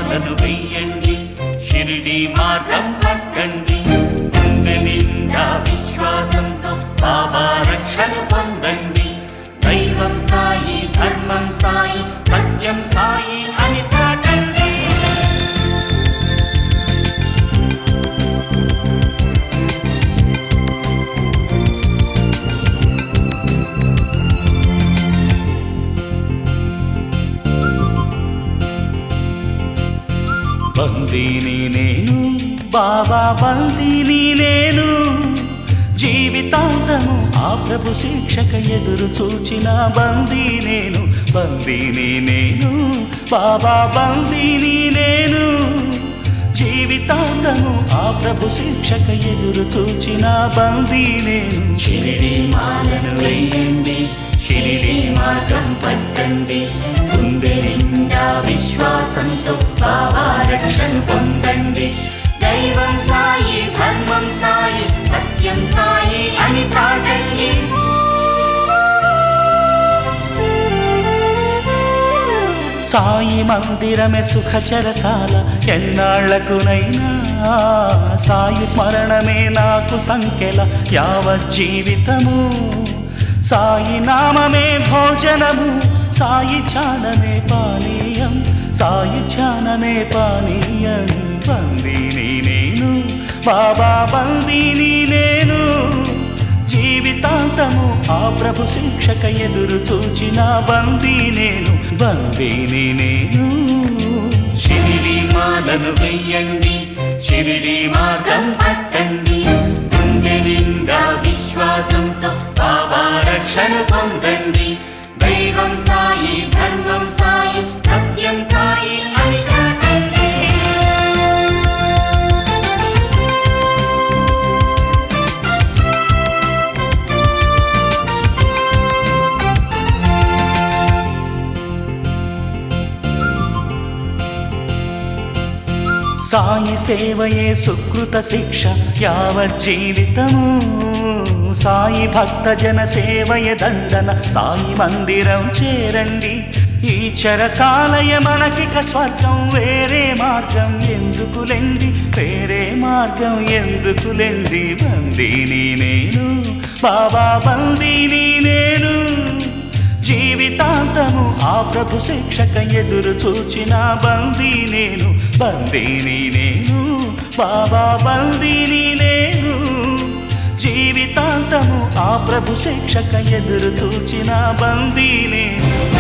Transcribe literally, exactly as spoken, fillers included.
మాలను వెయ్యండి షిరిడి మార్గం పట్టండి గుండె నిండా విశ్వాసంతో బాబా రక్షను పొందండి దైవం సాయి ధర్మం సాయి సత్యం సాయి అని చాటండి బందీని నేను బాబా బందీని నేను జీవితాంతము ఆ ప్రభు శిక్షక ఎదురు చూచిన బందీ నేను బందీని నేను బాబా బందీని నేను జీవితాంతము ఆ ప్రభు శిక్షక ఎదురు చూచిన బందీ నేను షిరిడి మాలను వెయ్యండి షిరిడి మార్గం పట్టండి గుండె నిండా విశ్వాసంతో బాబా రక్షను పొందండి దైవం సాయి ధర్మం సాయి సత్యం సాయి అని చాటండి సాయి మందిరమే సుఖచరసాల ఎన్నాళ్లకునైనా సాయి స్మరణమే నాకు సంఖ్యల యావజ్జీవితము సాయి నామమే భోజనము సాయి ధ్యానమే పానీయం సాయి ధ్యానమే పానీయం బందీని నేను బాబా బందీని నేను జీవితాంతము ఆ ప్రభు శిక్షక ఎదురు చూచిన బందీ నేను బందీని నేను షిరిడి మాలను వెయ్యండి షిరిడి మార్గం పట్టండి గుండె నిండా విశ్వాసంతో బాబా రక్షను పొందండి దైవం సాయి ధర్మం సాయి సత్యం సాయి అని చాటండి సాయి సేవయే సుకృత శిక్ష యావజ్జీవితము సాయి భక్త జన సేవయ దండన సాయి మందిరం చేరండి ఈ చెరసాలయ మనకిక స్వర్గం వేరే మార్గం ఎందుకులెండి వేరే మార్గం ఎందుకులెండి బందీని నేను బాబా బందీని నేను జీవితాంతము ఆ ప్రభు శిక్షక ఎదురు చూచిన బందీ నేను బందీని నేను బాబా బందీని నేను జీవితాంతము ఆ ప్రభు శిక్షక ఎదురు చూచిన బందీ నేను